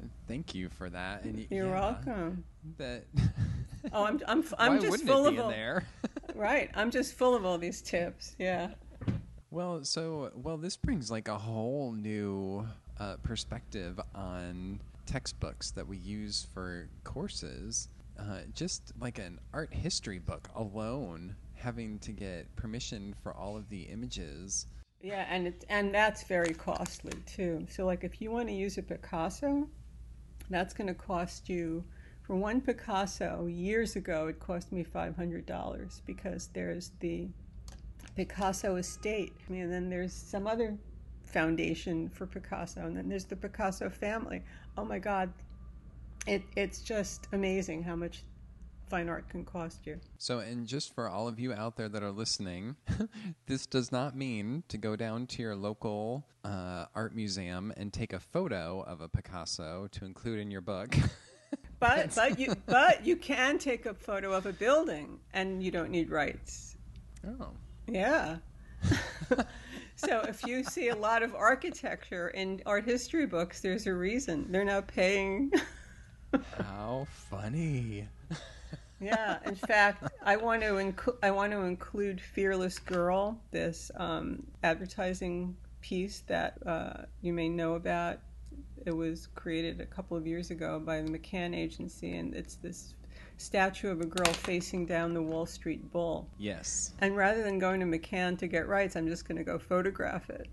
thank you for that. And y- You're yeah, welcome. That. Oh, I'm I'm I'm Why just wouldn't full it of be in all, there? right. I'm just full of all these tips. Yeah. Well, so well, this brings like a whole new uh, perspective on textbooks that we use for courses. Uh, just like an art history book alone, having to get permission for all of the images. Yeah, and it, and that's very costly too. So like if you want to use a Picasso, that's going to cost you, for one Picasso years ago it cost me five hundred dollars, because there's the Picasso estate. I mean, and then there's some other foundation for Picasso, and then there's the Picasso family. Oh my God, it it's just amazing how much fine art can cost you. So, and just for all of you out there that are listening, this does not mean to go down to your local uh, art museum and take a photo of a Picasso to include in your book. But but you but you can take a photo of a building, and you don't need rights. Oh. Yeah. So if you see a lot of architecture in art history books, there's a reason. They're now paying. How funny. Yeah. In fact, I want to inc- I want to include Fearless Girl, this um, advertising piece that uh, you may know about. It was created a couple of years ago by the McCann Agency, and it's this statue of a girl facing down the Wall Street Bull. Yes. And rather than going to McCann to get rights, I'm just going to go photograph it.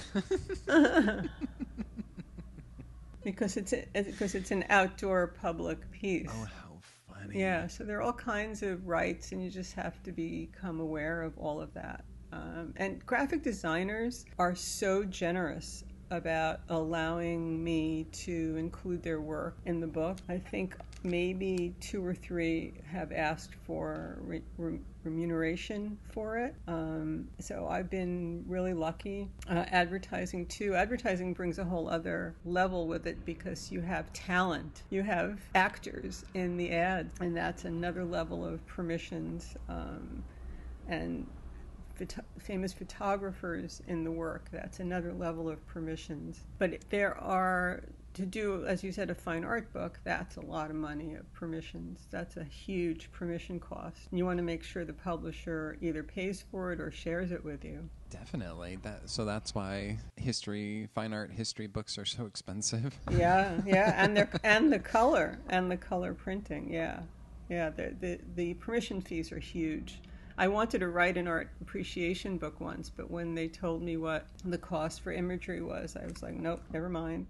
because it's a, because it's an outdoor public piece. Oh, how funny. Yeah, so there are all kinds of rights, and you just have to become aware of all of that. Um, and graphic designers are so generous about allowing me to include their work in the book. I think maybe two or three have asked for re- re- remuneration for it. Um, so I've been really lucky. Uh, advertising too. Advertising brings a whole other level with it, because you have talent. You have actors in the ads, and that's another level of permissions. Um, and Photo- famous photographers in the work, that's another level of permissions. But there are, to do, as you said, a fine art book, that's a lot of money of permissions. That's a huge permission cost. You want to make sure the publisher either pays for it or shares it with you. Definitely. That so that's why history, fine art history books are so expensive. Yeah, yeah, and they're, and the color and the color printing. Yeah, yeah. The the the permission fees are huge. I wanted to write an art appreciation book once, but when they told me what the cost for imagery was, I was like, nope, never mind.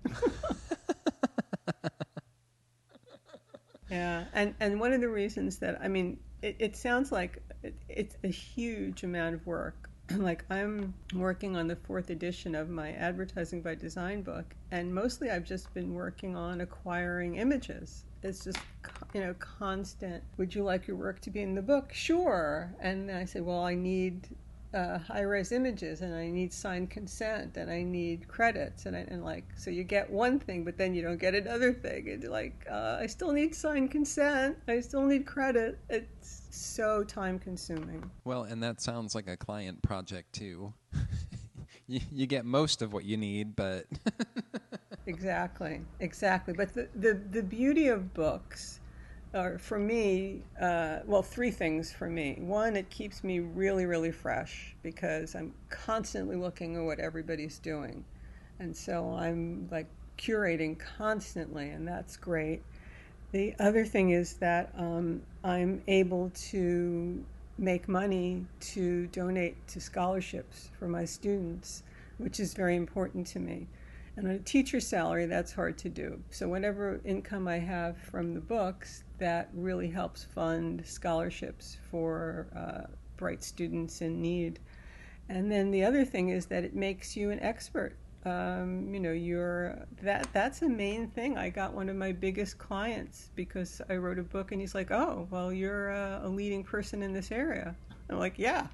Yeah, and, and one of the reasons that, I mean, it, it sounds like it, it's a huge amount of work. Like, I'm working on the fourth edition of my Advertising by Design book, and mostly I've just been working on acquiring images. It's just, you know, constant. Would you like your work to be in the book? Sure. And I said, well, I need uh, high-res images, and I need signed consent, and I need credits, and I, and like, so you get one thing, but then you don't get another thing. It's like, uh, I still need signed consent. I still need credit. It's so time-consuming. Well, and that sounds like a client project too. you, you get most of what you need, but Exactly, exactly. But the, the, the beauty of books are, for me, uh, well, three things for me. One, it keeps me really, really fresh, because I'm constantly looking at what everybody's doing. And so I'm like curating constantly, and that's great. The other thing is that um, I'm able to make money to donate to scholarships for my students, which is very important to me. And on a teacher salary, that's hard to do. So whatever income I have from the books, that really helps fund scholarships for uh, bright students in need. And then the other thing is that it makes you an expert. Um, you know, you're that. That's the main thing. I got one of my biggest clients because I wrote a book, and he's like, "Oh, well, you're a, a leading person in this area." I'm like, "Yeah."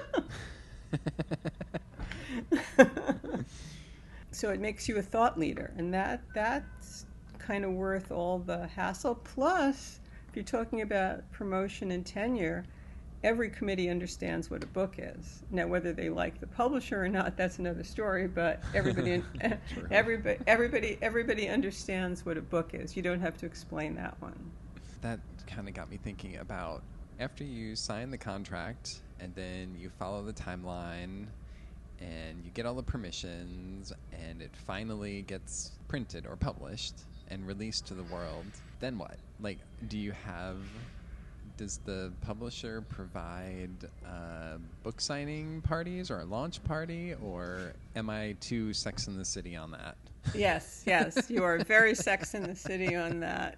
So it makes you a thought leader, and that that's kind of worth all the hassle. Plus, if you're talking about promotion and tenure, every committee understands what a book is. Now, whether they like the publisher or not, that's another story. But everybody, everybody, everybody, everybody understands what a book is. You don't have to explain that one. That kind of got me thinking about after you sign the contract and then you follow the timeline and you get all the permissions and it finally gets printed or published and released to the world, then what? Like, do you have, does the publisher provide uh, book signing parties or a launch party, or am I too Sex and the City on that? Yes, yes, you are very Sex and the City on that.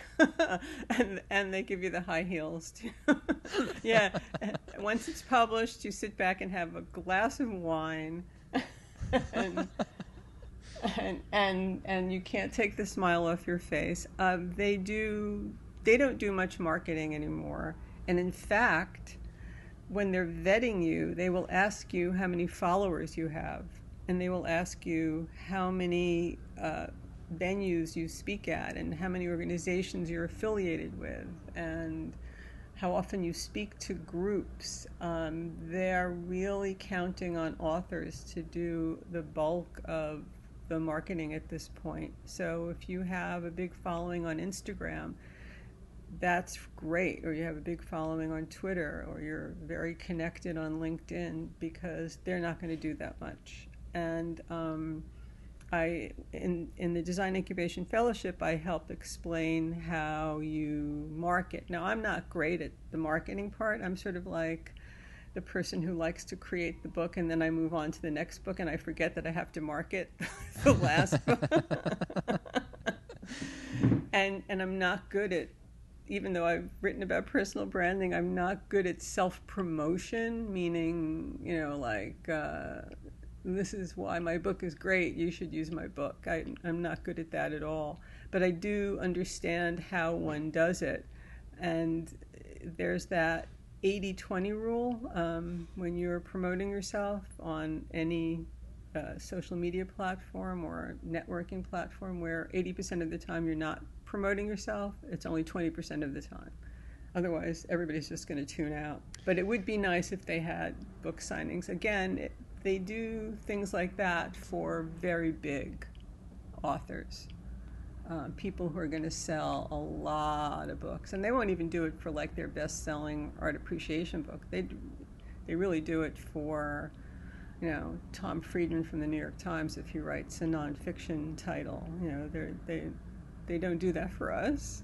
and and they give you the high heels too. Yeah, once it's published, you sit back and have a glass of wine, and and and, and you can't take the smile off your face. Uh, they do. They don't do much marketing anymore, and in fact, when they're vetting you, they will ask you how many followers you have, and they will ask you how many Uh, venues you speak at and how many organizations you're affiliated with and how often you speak to groups. Um, they're really counting on authors to do the bulk of the marketing at this point. So if you have a big following on Instagram, that's great, or you have a big following on Twitter, or you're very connected on LinkedIn, because they're not going to do that much. And um, I, in, in the Design Incubation Fellowship, I help explain how you market. Now, I'm not great at the marketing part. I'm sort of like the person who likes to create the book, and then I move on to the next book, and I forget that I have to market the last book. and and I'm not good at, even though I've written about personal branding, I'm not good at self-promotion, meaning, you know, like, uh, this is why my book is great, you should use my book. I, I'm not good at that at all. But I do understand how one does it. And there's that eighty twenty rule um, when you're promoting yourself on any uh, social media platform or networking platform, where eighty percent of the time you're not promoting yourself, it's only twenty percent of the time. Otherwise, everybody's just going to tune out. But it would be nice if they had book signings. Again, it, they do things like that for very big authors, uh, people who are going to sell a lot of books. And they won't even do it for like their best-selling art appreciation book. They they really do it for, you know, Tom Friedman from the New York Times, if he writes a nonfiction title. You know, they they they don't do that for us.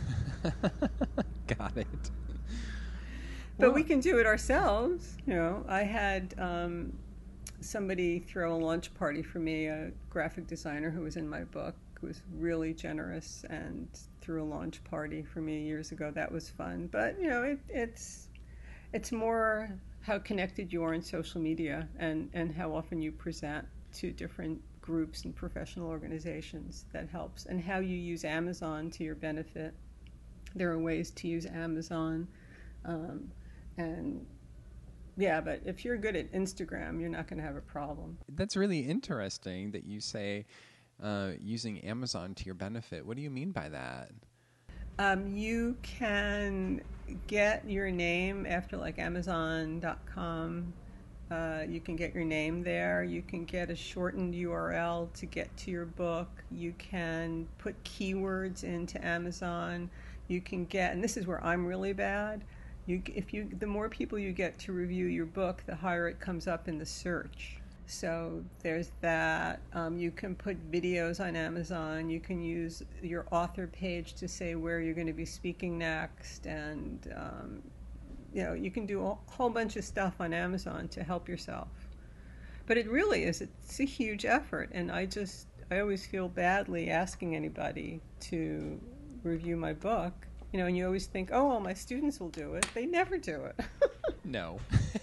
Got it. But well, we can do it ourselves. You know, I had um, somebody throw a lunch party for me, a graphic designer who was in my book, who was really generous and threw a launch party for me years ago. That was fun. But, you know, it, it's it's more how connected you are in social media and, and how often you present to different groups and professional organizations that helps, and how you use Amazon to your benefit. There are ways to use Amazon. Um, and yeah, but if you're good at Instagram, you're not going to have a problem. That's really interesting that you say uh, using Amazon to your benefit. What do you mean by that? Um, you can get your name after like Amazon dot com. Uh, you can get your name there. You can get a shortened U R L to get to your book. You can put keywords into Amazon. You can get, and this is where I'm really bad, you, if you, the more people you get to review your book, the higher it comes up in the search. So there's that. Um, you can put videos on Amazon. You can use your author page to say where you're going to be speaking next, and um, you know, you can do a whole bunch of stuff on Amazon to help yourself. But it really is, it's a huge effort, and I just, I always feel badly asking anybody to review my book, you know, and you always think, oh, well, my students will do it. They never do it. No.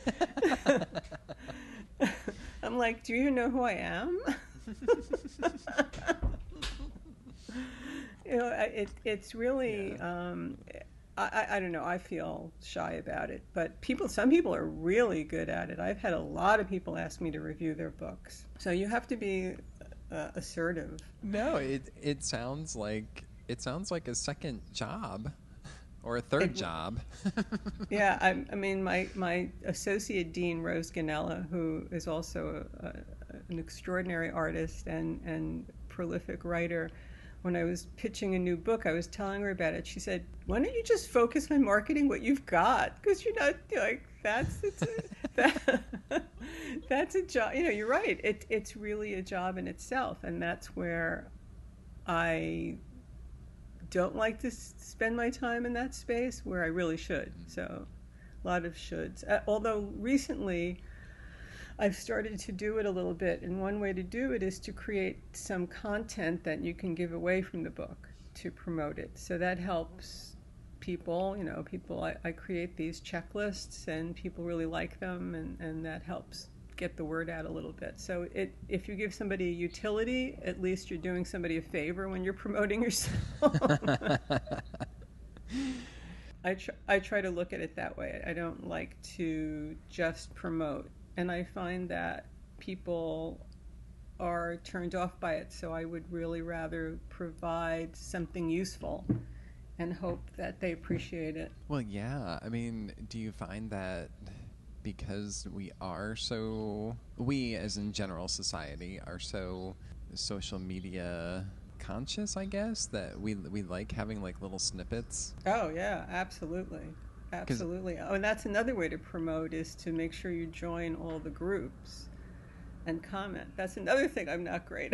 I'm like, do you even know who I am? You know, it, it's really, yeah. um, I, I don't know, I feel shy about it, but people, some people are really good at it. I've had a lot of people ask me to review their books. So you have to be uh, assertive. No, it it sounds like, it sounds like a second job. Or a third It, job. yeah, I, I mean, my, my associate dean, Rose Ganella, who is also a, a, an extraordinary artist and, and prolific writer, when I was pitching a new book, I was telling her about it. She said, why don't you just focus on marketing what you've got? Because you're not, like, that's, it's a, that, that's a job. You know, you're right. It, it's really a job in itself. And that's where I don't like to spend my time in that space where I really should. So a lot of shoulds. Uh, although recently I've started to do it a little bit. And one way to do it is to create some content that you can give away from the book to promote it. So that helps people, you know, people, I, I create these checklists and people really like them, and, and that helps get the word out a little bit. So it, if you give somebody a utility, at least you're doing somebody a favor when you're promoting yourself. I, tr- I try to look at it that way. I don't like to just promote. And I find that people are turned off by it. So I would really rather provide something useful and hope that they appreciate it. Well, yeah. I mean, do you find that because we are so, we as in general society are so social media conscious, I guess, that we we like having like little snippets? Oh, yeah, absolutely. Absolutely. Oh, and that's another way to promote, is to make sure you join all the groups and comment. That's another thing I'm not great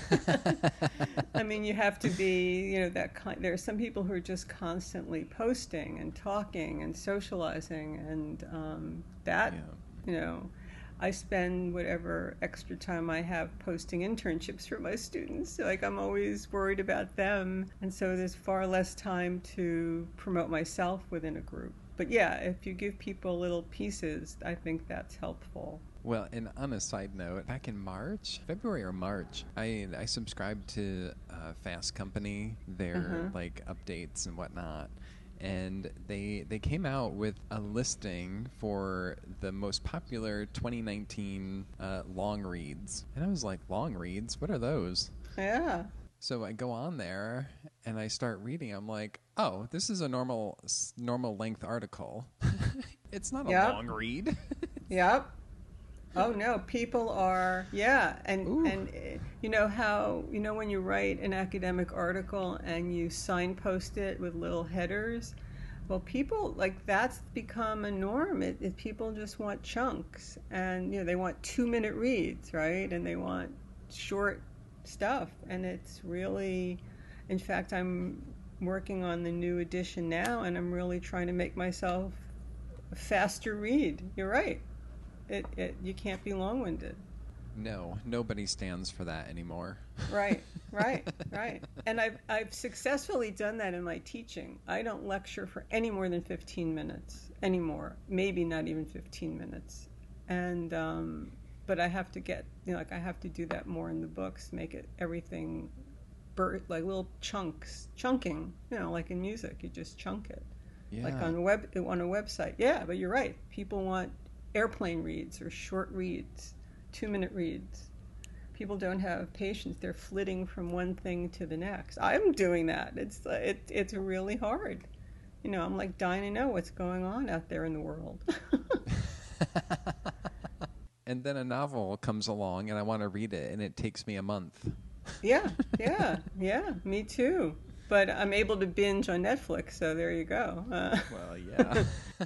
at. I mean, you have to be, you know, that kind. There are some people who are just constantly posting and talking and socializing, and um, that, yeah. you know, I spend whatever extra time I have posting internships for my students. Like, I'm always worried about them, and so there's far less time to promote myself within a group. But yeah, if you give people little pieces, I think that's helpful. Well, and on a side note, back in March, February or March, I I subscribed to uh, Fast Company, their uh-huh. like updates and whatnot, and they they came out with a listing for the most popular twenty nineteen uh, long reads, and I was like, long reads? What are those? Yeah. So I go on there and I start reading. I'm like, oh, this is a normal normal length article. It's not a yep. long read. Yep. Oh no, people are, yeah, and Ooh. and uh, you know how, you know when you write an academic article and you signpost it with little headers? Well, people, like, that's become a norm. It, it, people just want chunks, and, you know, they want two-minute reads, right? And they want short stuff, and it's really, in fact, I'm working on the new edition now, and I'm really trying to make myself a faster read. You're right. It, it, you can't be long-winded. No, nobody stands for that anymore. Right, right, right. And I've I've successfully done that in my teaching. I don't lecture for any more than fifteen minutes anymore. Maybe not even fifteen minutes. And um, but I have to get, you know, like I have to do that more in the books. Make it everything, bur- like little chunks, chunking. You know, like in music, you just chunk it. Yeah. Like on a web on a website. Yeah, but you're right. People want airplane reads or short reads, two-minute reads. People don't have patience. They're flitting from one thing to the next. I'm doing that. It's it, it's really hard. You know, I'm like dying to know what's going on out there in the world. And then a novel comes along and I want to read it and it takes me a month. Yeah, yeah, yeah, me too. But I'm able to binge on Netflix, so there you go. Uh, well, yeah.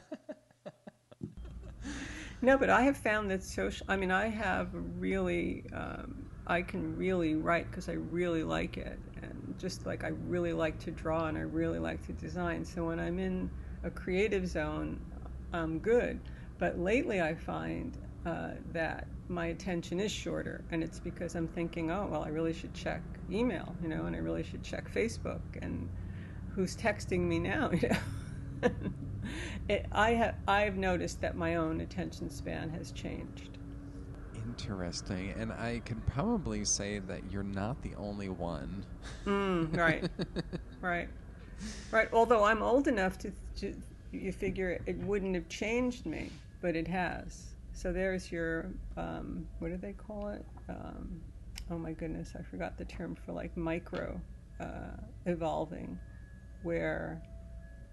No, but I have found that social, I mean, I have really, um, I can really write because I really like it. And just like I really like to draw and I really like to design. So when I'm in a creative zone, I'm good. But lately I find uh, that my attention is shorter. And it's because I'm thinking, oh, well, I really should check email, you know, and I really should check Facebook. And who's texting me now, you know? It, I have I've noticed that my own attention span has changed. Interesting, and I could probably say that you're not the only one. Mm, right, right, right. Although I'm old enough to, to, you figure it wouldn't have changed me, but it has. So there's your um, what do they call it? Um, oh my goodness, I forgot the term for like micro uh, evolving, where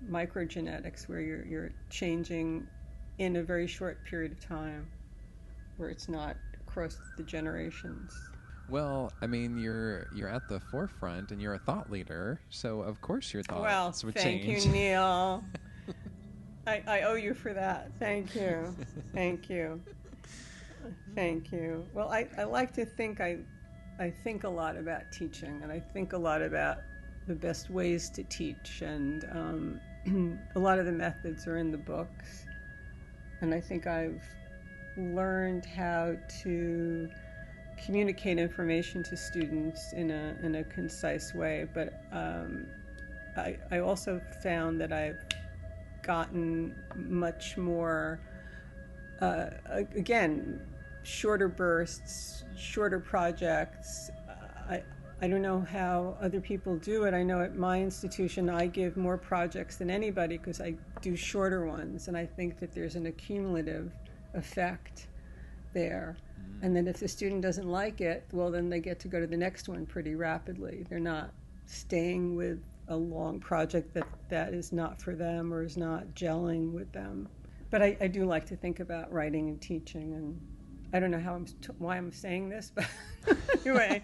microgenetics, where you're you're changing in a very short period of time, where it's not across the generations. Well, I mean, you're you're at the forefront, and you're a thought leader, so of course your thoughts Well, would thank change. you, Neil. I, I owe you for that. Thank you. Thank you. Thank you. Well, I, I like to think I I think a lot about teaching, and I think a lot about the best ways to teach, and um, a lot of the methods are in the books, and I think I've learned how to communicate information to students in a in a concise way. But um, I, I also found that I've gotten much more, uh, again, shorter bursts, shorter projects. I I don't know how other people do it. I know at my institution I give more projects than anybody because I do shorter ones, and I think that there's an accumulative effect there. And then if the student doesn't like it, well, then they get to go to the next one pretty rapidly. They're not staying with a long project that, that is not for them or is not gelling with them. But I, I do like to think about writing and teaching, and I don't know how I'm t- why I'm saying this, but anyway.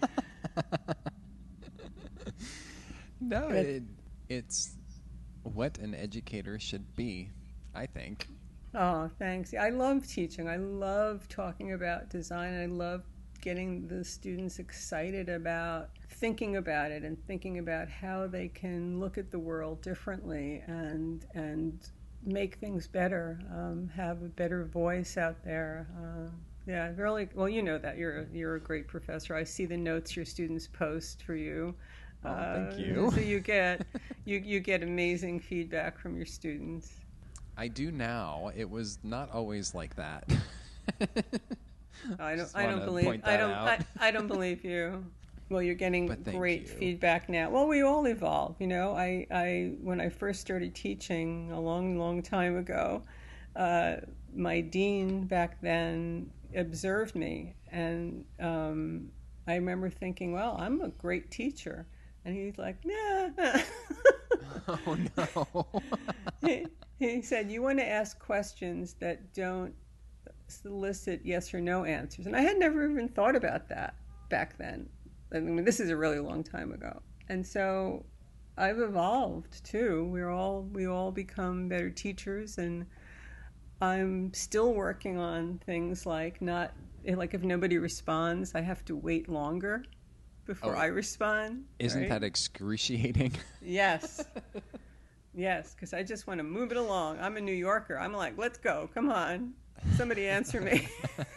No, it, it's what an educator should be, I think. Oh, thanks. I love teaching. I love talking about design. I love getting the students excited about thinking about it and thinking about how they can look at the world differently and and make things better, um, have a better voice out there. Uh, yeah, really. Well, you know that you're a, you're a great professor. I see the notes your students post for you. Oh, uh, thank you. So you get you you get amazing feedback from your students. I do now. It was not always like that. I don't. Just I don't wanna believe. point I that don't. out. I, I don't believe you. Well, you're getting But thank great you. feedback now. Well, we all evolve, you know. I, I when I first started teaching a long, long time ago, uh, my dean back then observed me, and um, I remember thinking, "Well, I'm a great teacher," and he's like, "Nah." Oh no. he, he said, "You want to ask questions that don't solicit yes or no answers," and I had never even thought about that back then. I mean, this is a really long time ago, and so I've evolved too. We're all we all become better teachers, and I'm still working on things like not like if nobody responds, I have to wait longer before Oh, I respond. Isn't right? that excruciating? Yes. Yes, because I just want to move it along. I'm a New Yorker. I'm like, let's go. Come on. Somebody answer me.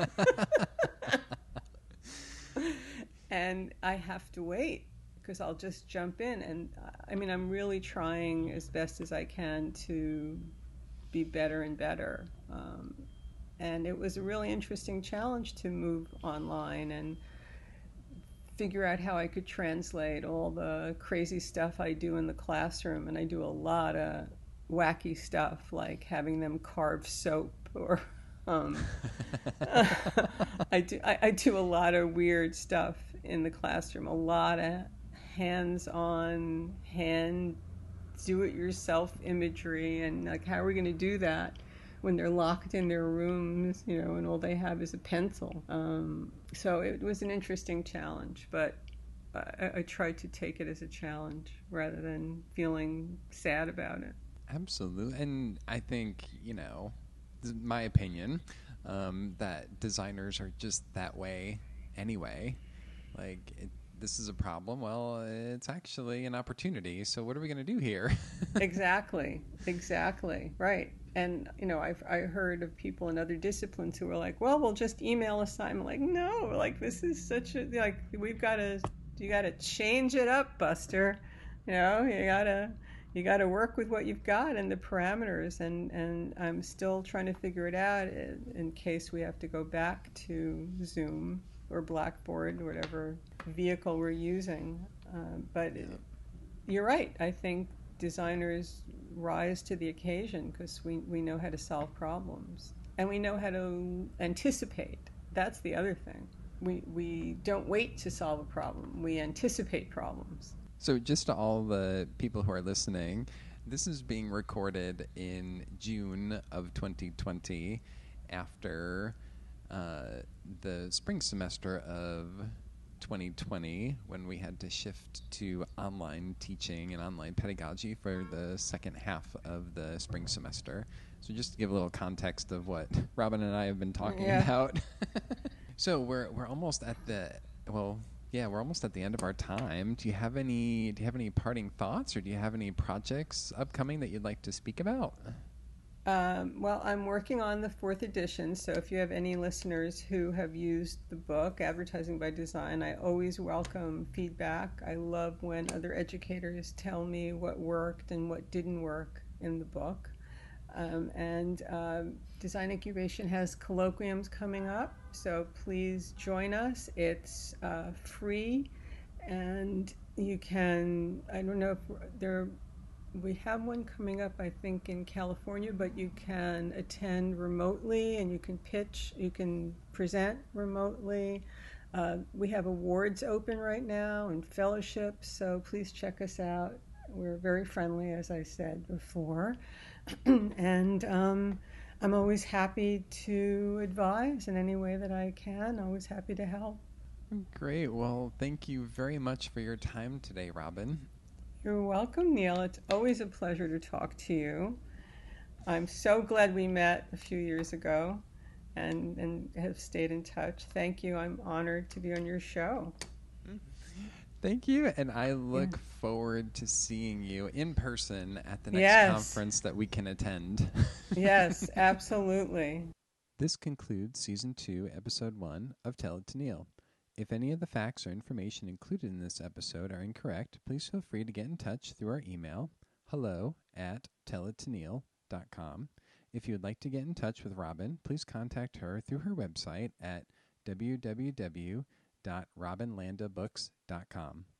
And I have to wait because I'll just jump in. And I mean, I'm really trying as best as I can to be better and better. Um, and it was a really interesting challenge to move online and figure out how I could translate all the crazy stuff I do in the classroom. And I do a lot of wacky stuff, like having them carve soap, or um, I do I, I do a lot of weird stuff in the classroom, a lot of hands-on, hand do-it-yourself imagery, and like, how are we going to do that when they're locked in their rooms, you know, and all they have is a pencil? Um, so it was an interesting challenge, but I, I tried to take it as a challenge rather than feeling sad about it. Absolutely. And I think, you know, this is my opinion, um, that designers are just that way anyway. Like, it, this is a problem. Well, it's actually an opportunity. So what are we going to do here? Exactly. Exactly. Right. And, you know, I've I heard of people in other disciplines who are like, well, we'll just email assignment. Like, no, like, this is such a, like, we've got to, you got to change it up, Buster. You know, you got to, you got to work with what you've got and the parameters. And, and I'm still trying to figure it out in, in case we have to go back to Zoom or Blackboard, whatever vehicle we're using. Uh, but it, you're right. I think designers rise to the occasion because we, we know how to solve problems. And we know how to anticipate. That's the other thing. We, we don't wait to solve a problem. We anticipate problems. So just to all the people who are listening, This is being recorded in June of twenty twenty after uh, the spring semester of twenty twenty, when we had to shift to online teaching and online pedagogy for the second half of the spring semester. So just to give a little context of what Robin and I have been talking Yeah. about. So we're we're almost at the well, yeah, we're almost at the end of our time. Do you have any do you have any parting thoughts, or do you have any projects upcoming that you'd like to speak about? Um, well, I'm working on the fourth edition, so if you have any listeners who have used the book, Advertising by Design, I always welcome feedback. I love when other educators tell me what worked and what didn't work in the book. Um, and um, Design Incubation has colloquiums coming up, so please join us. It's uh, free, and you can, I don't know if there we have one coming up, I think, in California, but you can attend remotely and you can pitch, you can present remotely. Uh, we have awards open right now and fellowships, so please check us out. We're very friendly, as I said before. and um, I'm always happy to advise in any way that I can, always happy to help. Great. Well, thank you very much for your time today, Robin. You're welcome, Neil. It's always a pleasure to talk to you. I'm so glad we met a few years ago and, and have stayed in touch. Thank you. I'm honored to be on your show. Thank you, and I look Yeah. forward to seeing you in person at the next Yes. conference that we can attend. Yes, absolutely. This concludes Season two, Episode one of Tell It to Neil. If any of the facts or information included in this episode are incorrect, please feel free to get in touch through our email, hello at tell it to neil dot com. If you would like to get in touch with Robin, please contact her through her website at w w w dot robin landa books dot com.